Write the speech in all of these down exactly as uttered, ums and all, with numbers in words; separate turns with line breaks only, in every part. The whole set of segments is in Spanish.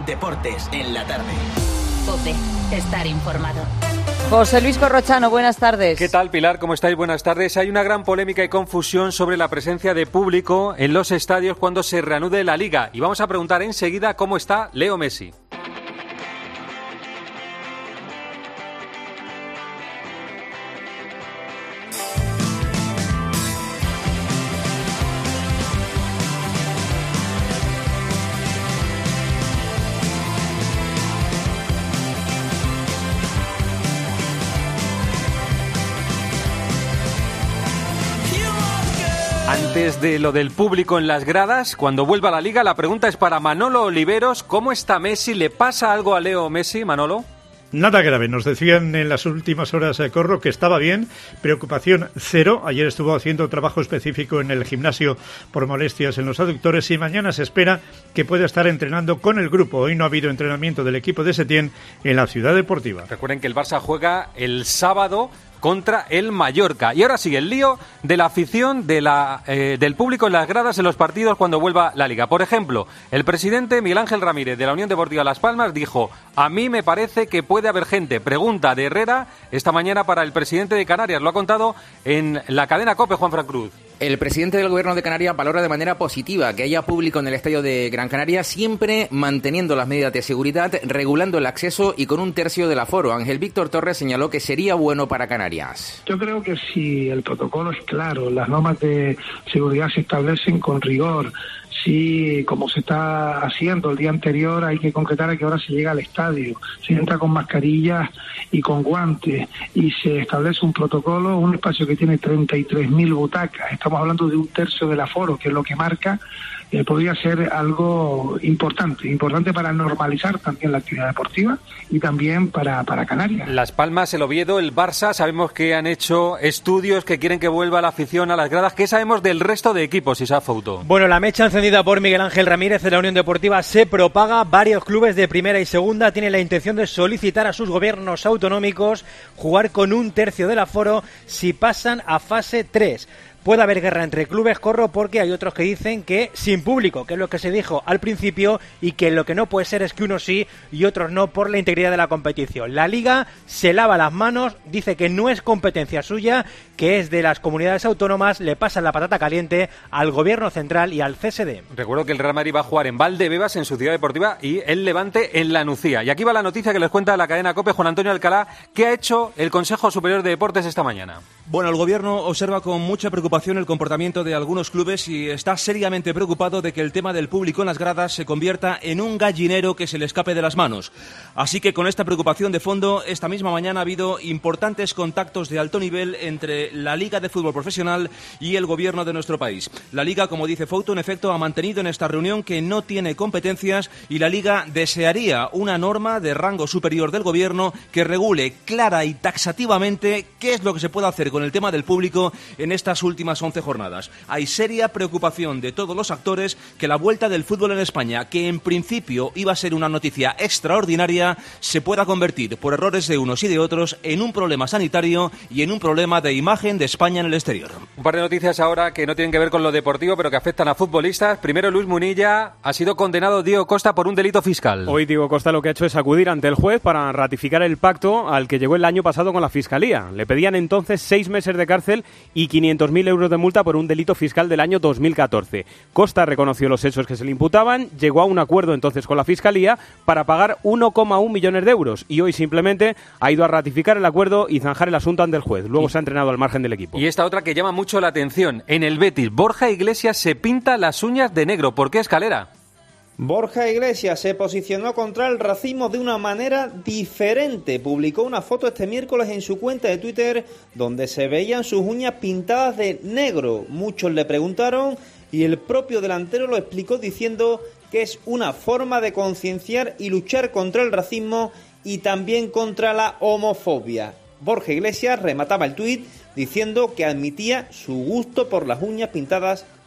Deportes en la tarde.
COPE, estar informado.
José Luis Corrochano, buenas tardes.
¿Qué tal, Pilar? ¿Cómo estáis? Buenas tardes. Hay una gran polémica y confusión sobre la presencia de público en los estadios cuando se reanude la Liga. Y vamos a preguntar enseguida cómo está Leo Messi. Antes de lo del público en las gradas, cuando vuelva a la Liga, la pregunta es para Manolo Oliveros. ¿Cómo está Messi? ¿Le pasa algo a Leo Messi, Manolo?
Nada grave, nos decían en las últimas horas de Corro que estaba bien, preocupación cero. Ayer estuvo haciendo trabajo específico en el gimnasio por molestias en los aductores y mañana se espera que pueda estar entrenando con el grupo. Hoy no ha habido entrenamiento del equipo de Setién en la Ciudad Deportiva.
Recuerden que el Barça juega el sábado contra el Mallorca. Y ahora sigue el lío de la afición, de la, eh, del público en las gradas en los partidos cuando vuelva la Liga. Por ejemplo, el presidente Miguel Ángel Ramírez de la Unión Deportiva Las Palmas dijo: a mí me parece que puede haber gente. Pregunta de Herrera esta mañana para el presidente de Canarias. Lo ha contado en la cadena COPE, Juanfran Cruz.
El presidente del Gobierno de Canarias valora de manera positiva que haya público en el estadio de Gran Canaria, siempre manteniendo las medidas de seguridad, regulando el acceso y con un tercio del aforo. Ángel Víctor Torres señaló que sería bueno para Canarias.
Yo creo que si el protocolo es claro, las normas de seguridad se establecen con rigor, si, como se está haciendo el día anterior, hay que concretar a qué hora se llega al estadio, se entra con mascarillas y con guantes, y se establece un protocolo, un espacio que tiene treinta y tres mil butacas, estamos hablando de un tercio del aforo, que es lo que marca, eh, podría ser algo importante, importante para normalizar también la actividad deportiva y también para, para Canarias.
Las Palmas, el Oviedo, el Barça, sabemos que han hecho estudios que quieren que vuelva la afición a las gradas. ¿Qué sabemos del resto de equipos, Isaac Fouto?
Bueno, la mecha encendida por Miguel Ángel Ramírez de la Unión Deportiva se propaga. Varios clubes de primera y segunda tienen la intención de solicitar a sus gobiernos autonómicos jugar con un tercio del aforo si pasan a fase tres. Puede haber guerra entre clubes, Corro, porque hay otros que dicen que sin público, que es lo que se dijo al principio, y que lo que no puede ser es que unos sí y otros no por la integridad de la competición. La Liga se lava las manos, dice que no es competencia suya, que es de las comunidades autónomas, le pasa la patata caliente al Gobierno Central y al C S D.
Recuerdo que el Real Madrid va a jugar en Valdebebas, en su ciudad deportiva, y el Levante en La Nucía. Y aquí va la noticia que les cuenta la cadena COPE, Juan Antonio Alcalá. ¿Qué ha hecho el Consejo Superior de Deportes esta mañana?
Bueno, el Gobierno observa con mucha preocupación el comportamiento de algunos clubes y está seriamente preocupado de que el tema del público en las gradas se convierta en un gallinero que se le escape de las manos. Así que con esta preocupación de fondo, esta misma mañana ha habido importantes contactos de alto nivel entre la Liga de Fútbol Profesional y el Gobierno de nuestro país. La Liga, como dice Fouto, en efecto ha mantenido en esta reunión que no tiene competencias y la Liga desearía una norma de rango superior del Gobierno que regule clara y taxativamente qué es lo que se puede hacer con el tema del público en estas últimas once jornadas. Hay seria preocupación de todos los actores que la vuelta del fútbol en España, que en principio iba a ser una noticia extraordinaria, se pueda convertir, por errores de unos y de otros, en un problema sanitario y en un problema de imagen de España en el exterior.
Un par de noticias ahora que no tienen que ver con lo deportivo, pero que afectan a futbolistas. Primero, Luis Munilla, ha sido condenado Diego Costa por un delito fiscal.
Hoy Diego Costa lo que ha hecho es acudir ante el juez para ratificar el pacto al que llegó el año pasado con la Fiscalía. Le pedían entonces seis meses de cárcel y quinientos mil euros de multa por un delito fiscal del año dos mil catorce. Costa reconoció los hechos que se le imputaban, llegó a un acuerdo entonces con la Fiscalía para pagar uno coma uno millones de euros y hoy simplemente ha ido a ratificar el acuerdo y zanjar el asunto ante el juez. Luego y, se ha entrenado al margen del equipo.
Y esta otra que llama mucho la atención. En el Betis, Borja Iglesias se pinta las uñas de negro. ¿Por qué, Escalera?
Borja Iglesias se posicionó contra el racismo de una manera diferente. Publicó una foto este miércoles en su cuenta de Twitter donde se veían sus uñas pintadas de negro. Muchos le preguntaron y el propio delantero lo explicó diciendo que es una forma de concienciar y luchar contra el racismo y también contra la homofobia. Borja Iglesias remataba el tuit diciendo que admitía su gusto por las uñas pintadas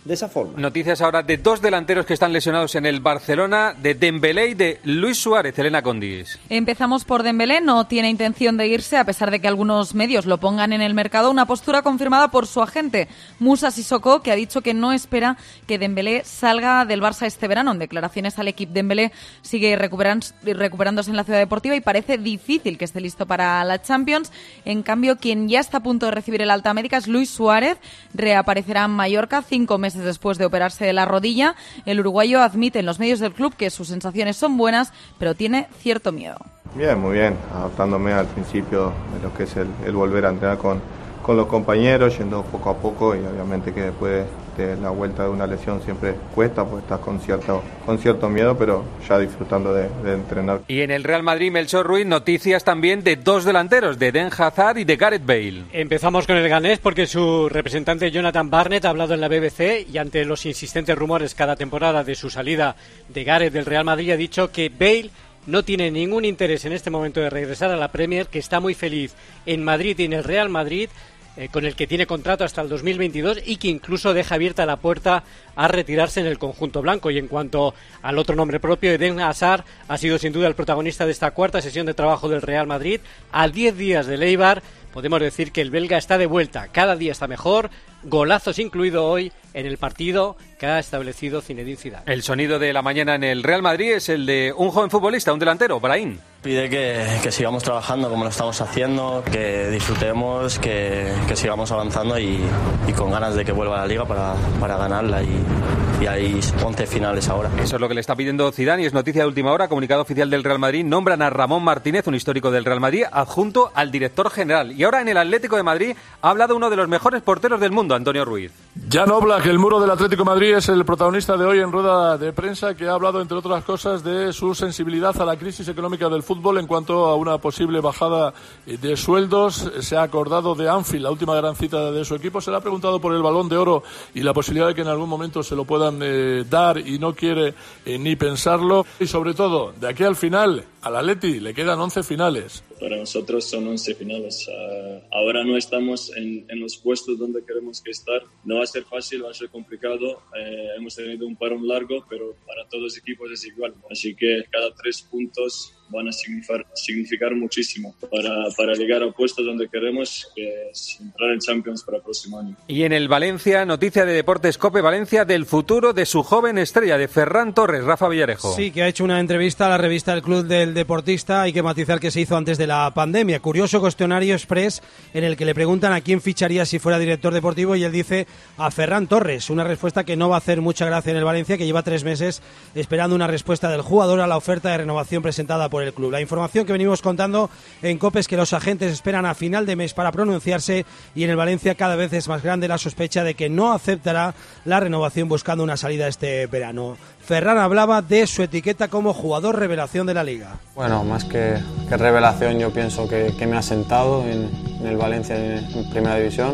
de esa forma.
Noticias ahora de dos delanteros que están lesionados en el Barcelona, de Dembélé y de Luis Suárez. Elena Condis.
Empezamos por Dembélé, no tiene intención de irse a pesar de que algunos medios lo pongan en el mercado, una postura confirmada por su agente Moussa Sissoko, que ha dicho que no espera que Dembélé salga del Barça este verano. En declaraciones al equipo, Dembélé sigue recuperan, recuperándose en la Ciudad Deportiva y parece difícil que esté listo para la Champions. En cambio, quien ya está a punto de recibir el alta médica es Luis Suárez. Reaparecerá en Mallorca cinco meses después de operarse de la rodilla. El uruguayo admite en los medios del club que sus sensaciones son buenas, pero tiene cierto miedo.
Bien, muy bien, adaptándome al principio de lo que es el, el volver a entrenar con, con los compañeros, yendo poco a poco, y obviamente que después de la vuelta de una lesión siempre cuesta, porque estás con cierto, con cierto miedo, pero ya disfrutando de, de entrenar.
Y en el Real Madrid, Melchor Ruiz, noticias también de dos delanteros, de Eden Hazard y de Gareth Bale.
Empezamos con el ganés porque su representante Jonathan Barnett ha hablado en la B B C y ante los insistentes rumores cada temporada de su salida de Gareth del Real Madrid ha dicho que Bale no tiene ningún interés en este momento de regresar a la Premier, que está muy feliz en Madrid y en el Real Madrid, eh, con el que tiene contrato hasta el dos mil veintidós y que incluso deja abierta la puerta a retirarse en el conjunto blanco. Y en cuanto al otro nombre propio, Eden Hazard ha sido sin duda el protagonista de esta cuarta sesión de trabajo del Real Madrid. A diez días del Eibar, podemos decir que el belga está de vuelta, cada día está mejor, golazos incluido hoy en el partido que ha establecido Zinedine Zidane.
El sonido de la mañana en el Real Madrid es el de un joven futbolista, un delantero, Brahim.
Pide que, que sigamos trabajando como lo estamos haciendo, que disfrutemos, que, que sigamos avanzando y, y con ganas de que vuelva a la Liga para, para ganarla, y, y hay once finales ahora.
Eso es lo que le está pidiendo Zidane y es noticia de última hora. Comunicado oficial del Real Madrid, nombran a Ramón Martínez, un histórico del Real Madrid, adjunto al director general. Y ahora en el Atlético de Madrid ha hablado uno de los mejores porteros del mundo, Antonio Ruiz.
Jan Oblak, el muro del Atlético de Madrid, es el protagonista de hoy en rueda de prensa, que ha hablado, entre otras cosas, de su sensibilidad a la crisis económica del fútbol en cuanto a una posible bajada de sueldos. Se ha acordado de Anfield, la última gran cita de su equipo. Se le ha preguntado por el Balón de Oro y la posibilidad de que en algún momento se lo puedan eh, dar, y no quiere eh, ni pensarlo. Y sobre todo, de aquí al final, al Atleti le quedan once finales.
Para nosotros son once finales. Uh, ahora no estamos en, en los puestos donde queremos que estar. No va a ser fácil, va a ser complicado. Eh, hemos tenido un parón largo, pero para todos los equipos es igual. Así que cada tres puntos van a significar, significar muchísimo para, para llegar a puestos donde queremos, que es entrar en Champions para el próximo año.
Y en el Valencia, noticia de Deportes Cope Valencia del futuro de su joven estrella, de Ferran Torres. Rafa Villarejo.
Sí, que ha hecho una entrevista a la revista El Club del Deportista. Hay que matizar que se hizo antes de la pandemia. Curioso cuestionario express en el que le preguntan a quién ficharía si fuera director deportivo, y él dice a Ferran Torres. Una respuesta que no va a hacer mucha gracia en el Valencia, que lleva tres meses esperando una respuesta del jugador a la oferta de renovación presentada por el club. La información que venimos contando en COPE es que los agentes esperan a final de mes para pronunciarse, y en el Valencia cada vez es más grande la sospecha de que no aceptará la renovación, buscando una salida este verano. Ferran hablaba de su etiqueta como jugador revelación de la Liga.
Bueno, más que, que revelación, yo pienso que, que me ha sentado en, en el Valencia en, en Primera División,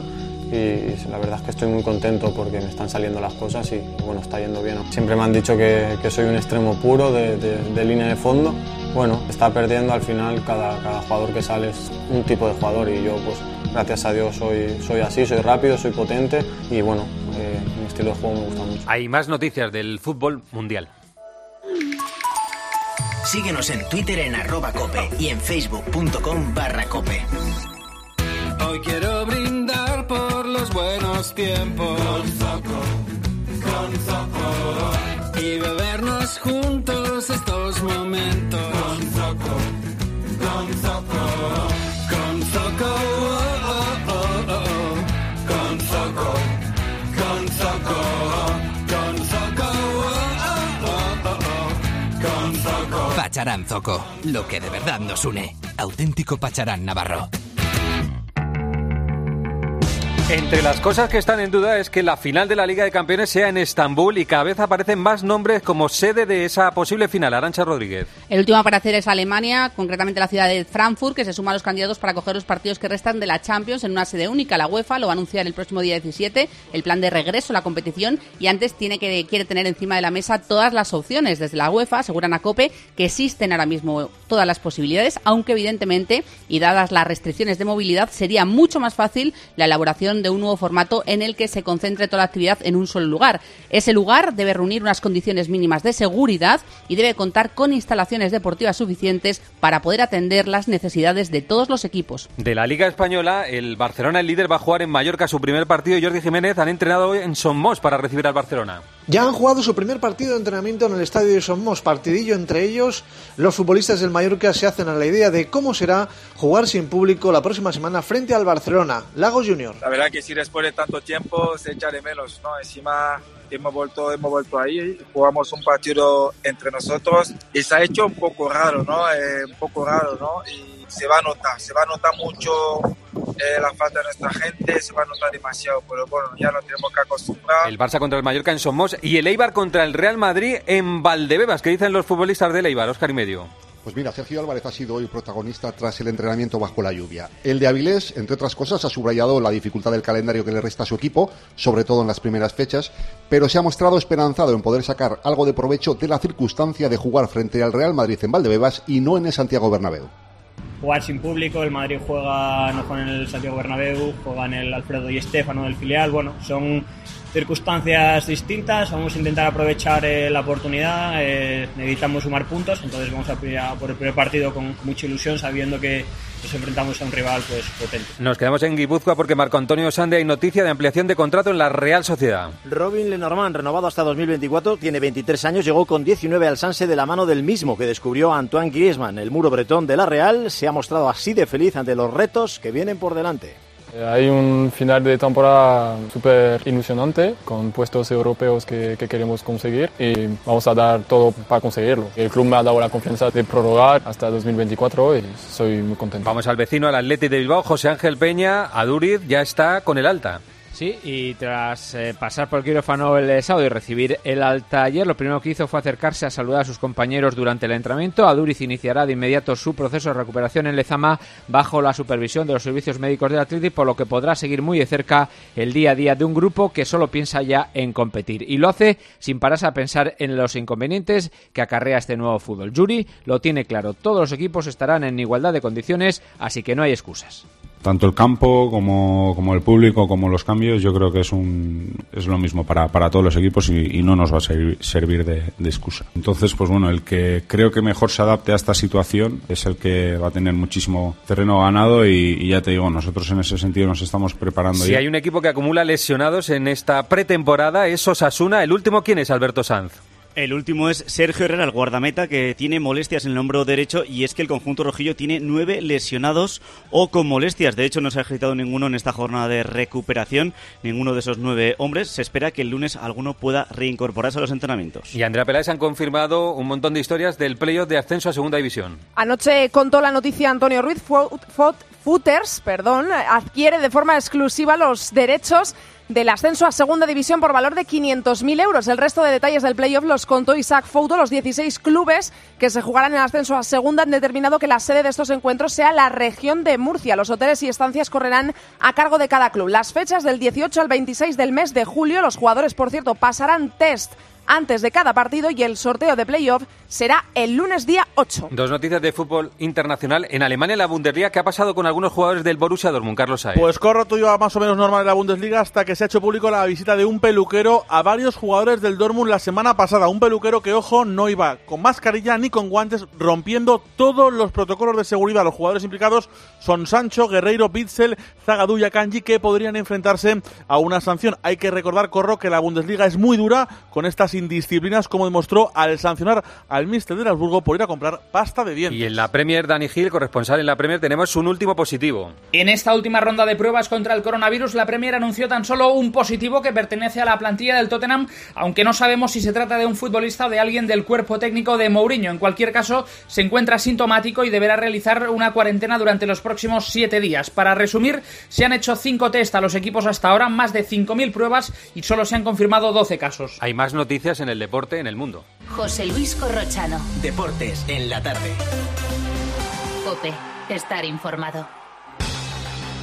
y la verdad es que estoy muy contento porque me están saliendo las cosas y, y bueno, está yendo bien. Siempre me han dicho que, que soy un extremo puro de, de, de línea de fondo. Bueno, está perdiendo, al final cada, cada jugador que sale es un tipo de jugador, y yo pues gracias a Dios soy, soy así, soy rápido, soy potente, y bueno, eh, mi estilo de juego me gusta mucho.
Hay más noticias del fútbol mundial.
Síguenos en Twitter en arroba cope y en facebook.com barra cope.
Hoy quiero brindar por los buenos tiempos con Zoco, con Zoco, y bebernos juntos estos momentos con Zoco, con Zoco, con Zoco, oh, oh, oh, oh. Con Zoco, con Zoco, con Zoco, oh, oh, oh, oh. Con Zoco.
Pacharán Zoco, lo que de verdad nos une. Auténtico Pacharán navarro.
Entre las cosas que están en duda es que la final de la Liga de Campeones sea en Estambul, y cada vez aparecen más nombres como sede de esa posible final. Arantxa Rodríguez.
El último a aparecer es Alemania, concretamente la ciudad de Frankfurt, que se suma a los candidatos para coger los partidos que restan de la Champions en una sede única. La UEFA lo va a anunciar el próximo día diecisiete, el plan de regreso a la competición, y antes tiene que quiere tener encima de la mesa todas las opciones. Desde la UEFA aseguran a COPE que existen ahora mismo todas las posibilidades, aunque evidentemente, y dadas las restricciones de movilidad, sería mucho más fácil la elaboración definición de un nuevo formato en el que se concentre toda la actividad en un solo lugar. Ese lugar debe reunir unas condiciones mínimas de seguridad y debe contar con instalaciones deportivas suficientes para poder atender las necesidades de todos los equipos.
De la Liga Española, el Barcelona, el líder, va a jugar en Mallorca su primer partido y Jordi Jiménez han entrenado hoy en Somos para recibir al Barcelona.
Ya han jugado su primer partido de entrenamiento en el estadio de Somos, partidillo entre ellos. Los futbolistas del Mallorca se hacen a la idea de cómo será jugar sin público la próxima semana frente al Barcelona. Lagos Junior.
La verdad que sí, después de tanto tiempo se echa de menos, ¿no? Encima hemos vuelto, hemos vuelto ahí, jugamos un partido entre nosotros y se ha hecho un poco raro, ¿no? Eh, un poco raro, ¿no? Y se va a notar, se va a notar mucho eh, la falta de nuestra gente, se va a notar demasiado, pero bueno, ya nos tenemos que acostumbrar.
El Barça contra el Mallorca en Somos y el Eibar contra el Real Madrid en Valdebebas. ¿Qué dicen los futbolistas del Eibar, Óscar y medio?
Pues mira, Sergio Álvarez ha sido hoy protagonista tras el entrenamiento bajo la lluvia. El de Avilés, entre otras cosas, ha subrayado la dificultad del calendario que le resta a su equipo, sobre todo en las primeras fechas, pero se ha mostrado esperanzado en poder sacar algo de provecho de la circunstancia de jugar frente al Real Madrid en Valdebebas y no en el Santiago Bernabéu.
Jugar sin público, el Madrid juega no juega en el Santiago Bernabéu, juega en el Alfredo Di Stéfano del filial, bueno, son circunstancias distintas, vamos a intentar aprovechar eh, la oportunidad, eh, necesitamos sumar puntos, entonces vamos a, a por el primer partido con, con mucha ilusión, sabiendo que nos enfrentamos a un rival pues potente.
Nos quedamos en Guipúzcoa porque Marco Antonio Sande hay noticia de ampliación de contrato en la Real Sociedad.
Robin Lenormand, renovado hasta dos mil veinticuatro, tiene veintitrés años, llegó con diecinueve al Sanse de la mano del mismo que descubrió a Antoine Griezmann. El muro bretón de la Real se ha mostrado así de feliz ante los retos que vienen por delante.
Hay un final de temporada súper ilusionante con puestos europeos que, que queremos conseguir y vamos a dar todo para conseguirlo. El club me ha dado la confianza de prorrogar hasta dos mil veinticuatro y soy muy contento.
Vamos al vecino, al Athletic de Bilbao. José Ángel Peña, Aduriz, ya está con el alta.
Sí, y tras eh, pasar por el quirófano el sábado y recibir el alta ayer, lo primero que hizo fue acercarse a saludar a sus compañeros durante el entrenamiento. Aduriz iniciará de inmediato su proceso de recuperación en Lezama bajo la supervisión de los servicios médicos del Athletic, por lo que podrá seguir muy de cerca el día a día de un grupo que solo piensa ya en competir. Y lo hace sin pararse a pensar en los inconvenientes que acarrea este nuevo fútbol. Yuri lo tiene claro, todos los equipos estarán en igualdad de condiciones, así que no hay excusas.
Tanto el campo como, como el público, como los cambios, yo creo que es un es lo mismo para, para todos los equipos y, y no nos va a servir, servir de, de excusa. Entonces, pues bueno, el que creo que mejor se adapte a esta situación es el que va a tener muchísimo terreno ganado y, y ya te digo, nosotros en ese sentido nos estamos preparando.
Si
ya.
Hay un equipo que acumula lesionados en esta pretemporada es Osasuna. ¿El último quién es, Alberto Sanz?
El último es Sergio Herrera, el guardameta, que tiene molestias en el hombro derecho, y es que el conjunto rojillo tiene nueve lesionados o con molestias. De hecho, no se ha ejercitado ninguno en esta jornada de recuperación, ninguno de esos nueve hombres. Se espera que el lunes alguno pueda reincorporarse a los entrenamientos.
Y Andrea Peláez han confirmado un montón de historias del playoff de ascenso a Segunda División.
Anoche contó la noticia Antonio Ruiz. Footers, perdón, adquiere de forma exclusiva los derechos del ascenso a Segunda División por valor de quinientos mil euros. El resto de detalles del playoff los contó Isaac Fouto. Los dieciséis clubes que se jugarán en el ascenso a Segunda han determinado que la sede de estos encuentros sea la región de Murcia. Los hoteles y estancias correrán a cargo de cada club. Las fechas del dieciocho al veintiséis del mes de julio. Los jugadores, por cierto, pasarán test antes de cada partido y el sorteo de playoff será el lunes día ocho.
Dos noticias de fútbol internacional. En Alemania, en la Bundesliga, ¿qué ha pasado con algunos jugadores del Borussia Dortmund? Carlos Saez.
Pues corro tuyo a más o menos normal en la Bundesliga hasta que se ha hecho público la visita de un peluquero a varios jugadores del Dortmund la semana pasada. Un peluquero que, ojo, no iba con mascarilla ni con guantes, rompiendo todos los protocolos de seguridad. Los jugadores implicados son Sancho, Guerreiro, Witzel, Zagadou y Akanji, que podrían enfrentarse a una sanción. Hay que recordar, corro, que la Bundesliga es muy dura con estas indisciplinas, como demostró al sancionar al míster de Salzburgo por ir a comprar pasta de dientes.
Y en la Premier, Dani Gil, corresponsal en la Premier, tenemos un último positivo.
En esta última ronda de pruebas contra el coronavirus, la Premier anunció tan solo un positivo que pertenece a la plantilla del Tottenham, aunque no sabemos si se trata de un futbolista o de alguien del cuerpo técnico de Mourinho. En cualquier caso, se encuentra sintomático y deberá realizar una cuarentena durante los próximos siete días. Para resumir, se han hecho cinco test a los equipos hasta ahora, más de cinco mil pruebas y solo se han confirmado doce casos.
Hay más noticias en el deporte en el mundo.
José Luis Corrochano.
Deportes en la tarde.
COPE. Estar informado.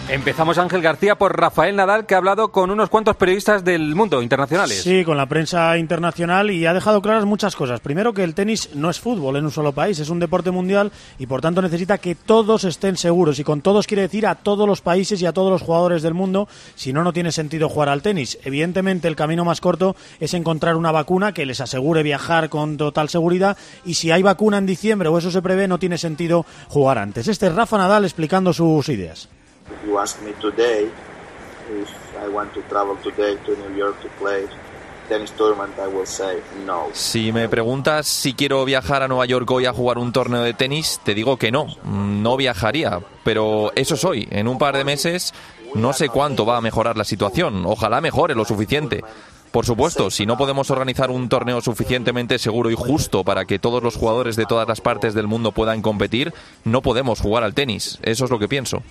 Empezamos, Ángel García, por Rafael Nadal, que ha hablado con unos cuantos periodistas del mundo, internacionales.
Sí, con la prensa internacional, y ha dejado claras muchas cosas. Primero, que el tenis no es fútbol en un solo país, es un deporte mundial y por tanto necesita que todos estén seguros. Y con todos quiere decir a todos los países y a todos los jugadores del mundo. Si no, no tiene sentido jugar al tenis. Evidentemente, el camino más corto es encontrar una vacuna que les asegure viajar con total seguridad. Y si hay vacuna en diciembre o eso se prevé, no tiene sentido jugar antes. Este es Rafa Nadal explicando sus ideas.
If you ask me today if I want to travel today to New York to play tennis tournament, I will say no.
Si me preguntas si quiero viajar a Nueva York hoy a jugar un torneo de tenis, te digo que no, no viajaría, pero eso es hoy. En un par de meses no sé cuánto va a mejorar la situación, ojalá mejore lo suficiente. Por supuesto, si no podemos organizar un torneo suficientemente seguro y justo para que todos los jugadores de todas las partes del mundo puedan competir, no podemos jugar al tenis. Eso es lo que pienso.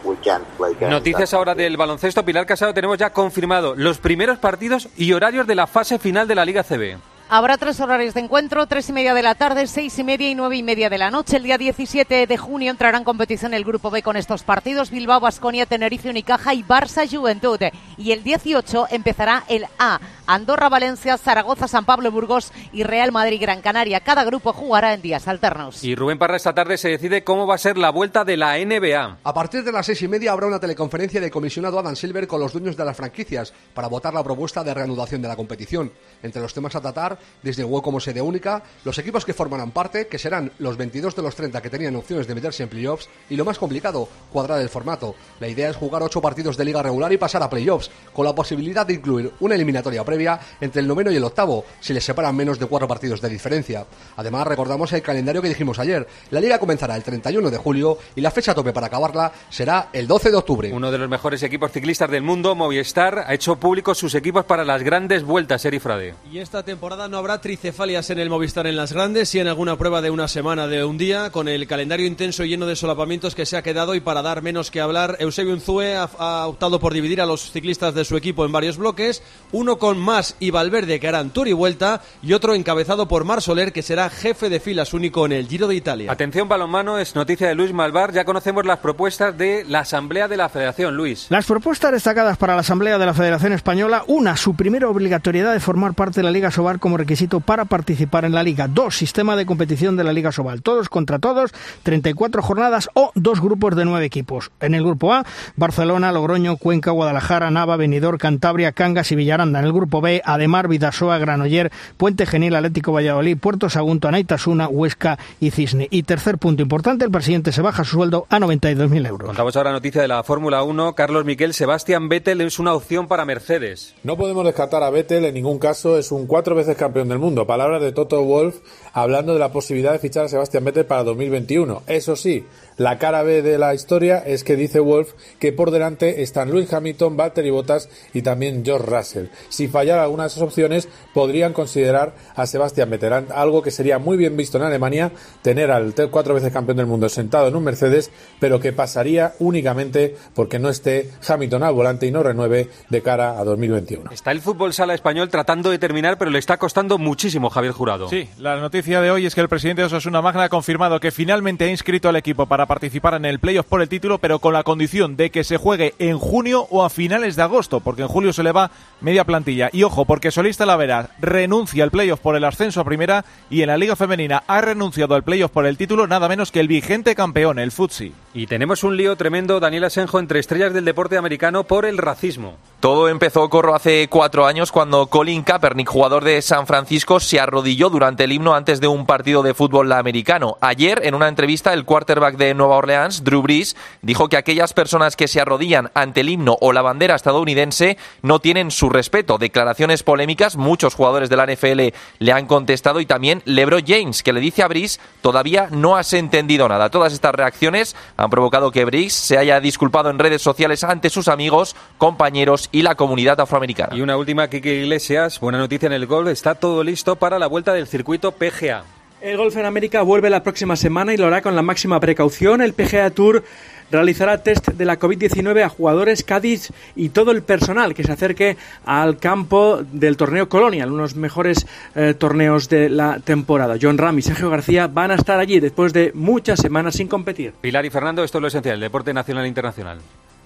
Noticias ahora del baloncesto. Pilar Casado, tenemos ya confirmado los primeros partidos y horarios de la fase final de la Liga C B.
Habrá tres horarios de encuentro, tres y media de la tarde, seis y media y nueve y media de la noche. El día diecisiete de junio entrará en competición el Grupo B con estos partidos: Bilbao, Baskonia, Tenerife, Unicaja y Barça Juventud. Y el dieciocho empezará el A: Andorra, Valencia, Zaragoza, San Pablo, Burgos y Real Madrid, Gran Canaria. Cada grupo jugará en días alternos.
Y Rubén Parra, esta tarde se decide cómo va a ser la vuelta de la N B A.
A partir de las seis y media habrá una teleconferencia del comisionado Adam Silver con los dueños de las franquicias para votar la propuesta de reanudación de la competición. Entre los temas a tratar, desde el como sede única, los equipos que formarán parte, que serán los veintidós de los treinta que tenían opciones de meterse en playoffs, y lo más complicado, cuadrar el formato. La idea es jugar ocho partidos de liga regular y pasar a playoffs, con la posibilidad de incluir una eliminatoria previa entre el noveno y el octavo, si les separan menos de cuatro partidos de diferencia. Además, recordamos el calendario que dijimos ayer. La liga comenzará el treinta y uno de julio y la fecha tope para acabarla será el doce de octubre.
Uno de los mejores equipos ciclistas del mundo, Movistar, ha hecho públicos sus equipos para las grandes vueltas, Eri Frade.
Y esta temporada no habrá tricefalias en el Movistar en las grandes, y en alguna prueba de una semana, de un día, con el calendario intenso y lleno de solapamientos que se ha quedado. Y para dar menos que hablar, Eusebio Unzue ha, ha optado por dividir a los ciclistas de su equipo en varios bloques, uno con Mas y Valverde, que harán Tour y Vuelta, y otro encabezado por Marc Soler, que será jefe de filas único en el Giro de Italia.
Atención balonmano, es noticia de Luis Malvar. Ya conocemos las propuestas de la Asamblea de la Federación. Luis.
Las propuestas destacadas para la Asamblea de la Federación Española: una, su primera obligatoriedad de formar parte de la Liga Sobal como requisito para participar en la Liga; dos, sistema de competición de la Liga Sobal, todos contra todos, treinta y cuatro jornadas o dos grupos de nueve equipos. En el grupo A, Barcelona, Logroño, Cuenca, Guadalajara, Nava, Benidorm, Cantabria, Cangas y Villaranda. En el grupo B, Ademar, Bidasoa, Granoller, Puente Genil, Atlético Valladolid, Puerto Sagunto, Anaitasuna, Huesca y Cisne. Y tercer punto importante, el presidente se baja su sueldo a noventa y dos mil euros.
Contamos ahora noticia de la Fórmula uno. Carlos Miquel, Sebastián Vettel es una opción para Mercedes.
No podemos descartar a Vettel en ningún caso, es un cuatro veces campeón del mundo. Palabras de Toto Wolff hablando de la posibilidad de fichar a Sebastián Vettel para dos mil veintiuno. Eso sí, la cara B de la historia es que dice Wolff que por delante están Lewis Hamilton, Valtteri Bottas y también George Russell. Si fallara alguna de esas opciones, podrían considerar a Sebastián Vettel, algo que sería muy bien visto en Alemania, tener al cuatro veces campeón del mundo sentado en un Mercedes, pero que pasaría únicamente porque no esté Hamilton al volante y no renueve de cara a dos mil veintiuno.
Está el fútbol sala español tratando de terminar, pero le está costando muchísimo, Javier Jurado.
Sí, la noticia de hoy es que el presidente de Osasuna Magna ha confirmado que finalmente ha inscrito al equipo para participar en el playoff por el título, pero con la condición de que se juegue en junio o a finales de agosto, porque en julio se le va media plantilla. Y ojo, porque Solís Talavera renuncia al playoff por el ascenso a primera, y en la Liga Femenina ha renunciado al playoff por el título nada menos que el vigente campeón, el Futsi.
Y tenemos un lío tremendo, Daniel Asenjo, entre estrellas del deporte americano por el racismo.
Todo empezó, Corro, hace cuatro años cuando Colin Kaepernick, jugador de San Francisco, se arrodilló durante el himno antes de un partido de fútbol americano. Ayer, en una entrevista, el quarterback de Nueva Orleans, Drew Brees, dijo que aquellas personas que se arrodillan ante el himno o la bandera estadounidense no tienen su respeto. Declaraciones polémicas, muchos jugadores de la N F L le han contestado, y también LeBron James, que le dice a Brees: todavía no has entendido nada. Todas estas reacciones han provocado que Brees se haya disculpado en redes sociales ante sus amigos, compañeros y la comunidad afroamericana.
Y una última, Quique Iglesias, buena noticia en el golf, está todo listo para la vuelta del circuito P G A.
El golf en América vuelve la próxima semana y lo hará con la máxima precaución. El P G A Tour realizará test de la covid diecinueve a jugadores, caddies y todo el personal que se acerque al campo del torneo Colonial, uno de los mejores eh, torneos de la temporada. John Ram y Sergio García van a estar allí después de muchas semanas sin competir.
Pilar y Fernando, esto es lo esencial, el deporte nacional e internacional.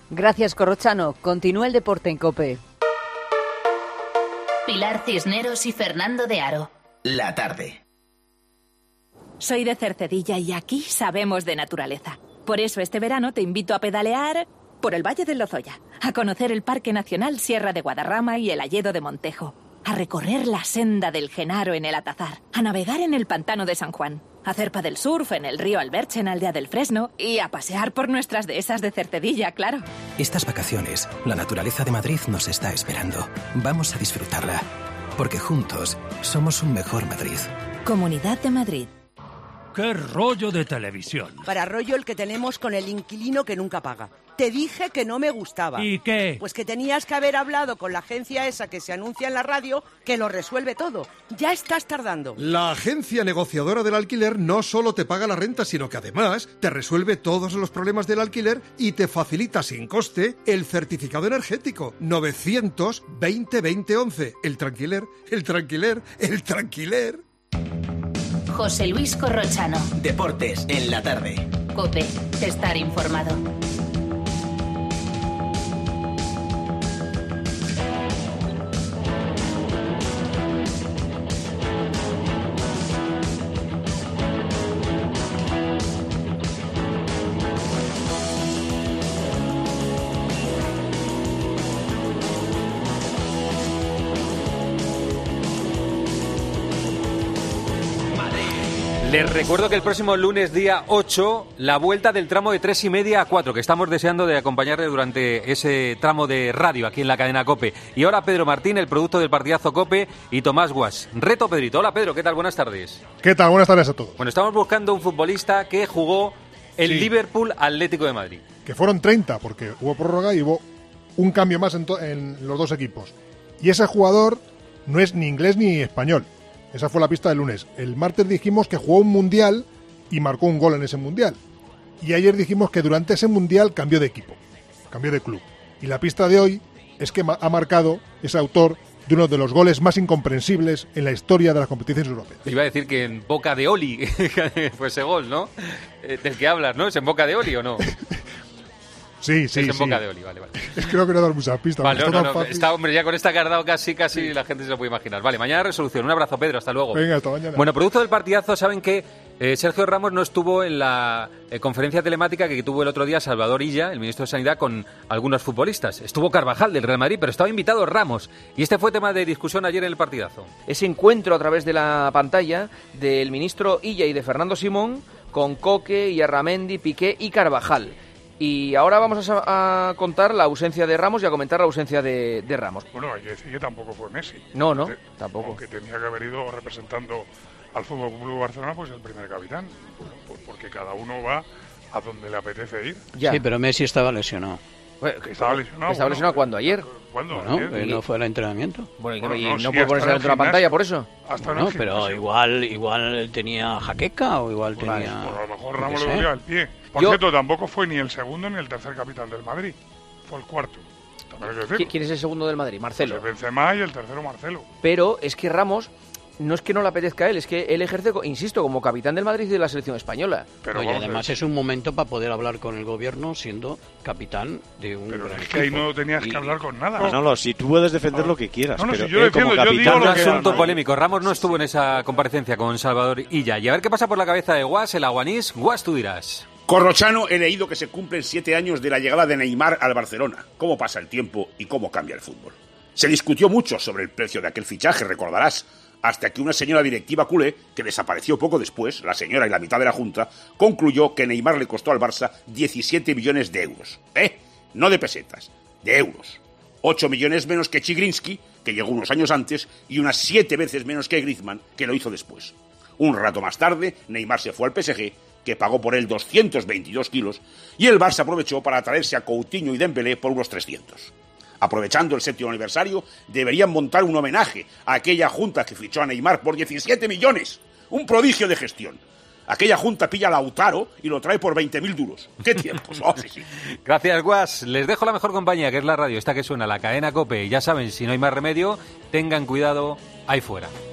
Gracias, Corrochano. Continúa el deporte en COPE.
Pilar Cisneros y Fernando de Aro.
La tarde.
Soy de Cercedilla y aquí sabemos de naturaleza. Por eso este verano te invito a pedalear por el Valle del Lozoya, a conocer el Parque Nacional Sierra de Guadarrama y el Hayedo de Montejo, a recorrer la senda del Genaro en el Atazar, a navegar en el Pantano de San Juan, a hacer paddle surf en el río Alberche en Aldea del Fresno y a pasear por nuestras dehesas de Cercedilla, claro.
Estas vacaciones, la naturaleza de Madrid nos está esperando. Vamos a disfrutarla, porque juntos somos un mejor Madrid.
Comunidad de Madrid.
¡Qué rollo de televisión!
Para rollo el que tenemos con el inquilino que nunca paga. Te dije que no me gustaba.
¿Y qué?
Pues que tenías que haber hablado con la agencia esa que se anuncia en la radio, que lo resuelve todo. Ya estás tardando.
La agencia negociadora del alquiler no solo te paga la renta, sino que además te resuelve todos los problemas del alquiler y te facilita sin coste el certificado energético. novecientos veinte veinte once. El tranquiler, el tranquiler, el tranquiler.
José Luis Corrochano.
Deportes en la tarde.
COPE. Estar informado.
Les recuerdo que el próximo lunes, día ocho, la vuelta del tramo de tres y media a cuatro, que estamos deseando de acompañarle durante ese tramo de radio aquí en la cadena COPE. Y ahora Pedro Martín, el producto del partidazo COPE, y Tomás Guas. Reto, Pedrito. Hola, Pedro, ¿qué tal? Buenas tardes.
¿Qué tal? Buenas tardes a todos.
Bueno, estamos buscando un futbolista que jugó el sí. Liverpool Atlético de Madrid.
Que fueron treinta, porque hubo prórroga y hubo un cambio más en, to- en los dos equipos. Y ese jugador no es ni inglés ni español. Esa fue la pista del lunes. El martes dijimos que jugó un mundial y marcó un gol en ese mundial. Y ayer dijimos que durante ese mundial cambió de equipo, cambió de club. Y la pista de hoy es que ha marcado ese autor de uno de los goles más incomprensibles en la historia de las competiciones europeas.
Iba a decir que en boca de Oli fue ese gol, ¿no? Del que hablas, ¿no? ¿Es en boca de Oli o no?
Sí, sí,
es en
sí.
boca de Oli, vale, vale.
Es que no quiero dar muchas pistas.
Vale, no,
está
no, no. Está, hombre, ya con esta que has dado casi, casi sí. La gente se lo puede imaginar. Vale, mañana resolución. Un abrazo, Pedro, hasta luego.
Venga, hasta mañana.
Bueno, producto del partidazo, saben que eh, Sergio Ramos no estuvo en la eh, conferencia telemática que tuvo el otro día Salvador Illa, el ministro de Sanidad, con algunos futbolistas. Estuvo Carvajal del Real Madrid, pero estaba invitado Ramos. Y este fue tema de discusión ayer en el partidazo.
Ese encuentro a través de la pantalla del ministro Illa y de Fernando Simón con Coque, Ierramendi, Piqué y Carvajal. Y ahora vamos a, a contar la ausencia de Ramos y a comentar la ausencia de, de Ramos.
Bueno, hay que decir que tampoco fue Messi.
No, no,
Te,
tampoco.
Aunque tenía que haber ido representando al F C Barcelona, pues el primer capitán. Bueno, pues porque cada uno va a donde le apetece ir.
Ya. Sí, pero Messi estaba lesionado.
Bueno, que estaba lesionado.
¿Estaba lesionado cuándo? ¿Ayer?
¿Cuándo?
Bueno,
¿Ayer?
él no fue al entrenamiento.
Bueno, y,
bueno,
y
no,
no,
sí,
puede ponerse dentro de la pantalla por eso.
Hasta
no, pero igual igual tenía jaqueca o igual
vale,
tenía...
Pues a lo mejor Ramos le dolía el pie. Por Yo... cierto, tampoco fue ni el segundo ni el tercer capitán del Madrid. Fue el cuarto.
¿Quién es el segundo del Madrid? Marcelo.
Pues el Benzema y el tercero Marcelo.
Pero es que Ramos... No es que no le apetezca a él, es que él ejerce, insisto, como capitán del Madrid y de la selección española.
Pero no, y además es un momento para poder hablar con el gobierno siendo capitán de un
pero
gran
es que
equipo.
ahí no tenías que hablar con nada.
No, no, no si tú puedes defender no. lo que quieras.
No, no,
pero
si yo defiendo,
como
yo
capitán,
digo
un
que
asunto
no.
polémico. Ramos no estuvo en esa comparecencia con Salvador Illa. Y a ver qué pasa por la cabeza de Guas, el aguanís. Guas, tú dirás.
Corrochano, he leído que se cumplen siete años de la llegada de Neymar al Barcelona. ¿Cómo pasa el tiempo y cómo cambia el fútbol? Se discutió mucho sobre el precio de aquel fichaje, recordarás, hasta que una señora directiva culé, que desapareció poco después, la señora y la mitad de la Junta, concluyó que Neymar le costó al Barça diecisiete millones de euros. ¿Eh? No de pesetas, de euros. ocho millones menos que Chigrinsky, que llegó unos años antes, y unas siete veces menos que Griezmann, que lo hizo después. Un rato más tarde, Neymar se fue al P S G, que pagó por él doscientos veintidós kilos, y el Barça aprovechó para traerse a Coutinho y Dembélé por unos trescientos. Aprovechando el séptimo aniversario, deberían montar un homenaje a aquella junta que fichó a Neymar por diecisiete millones. Un prodigio de gestión. Aquella junta pilla a Lautaro y lo trae por veinte mil duros. ¡Qué tiempos! Oh, sí, sí.
Gracias, Guas. Les dejo la mejor compañía, que es la radio, esta que suena, la cadena COPE. Ya saben, si no hay más remedio, tengan cuidado ahí fuera.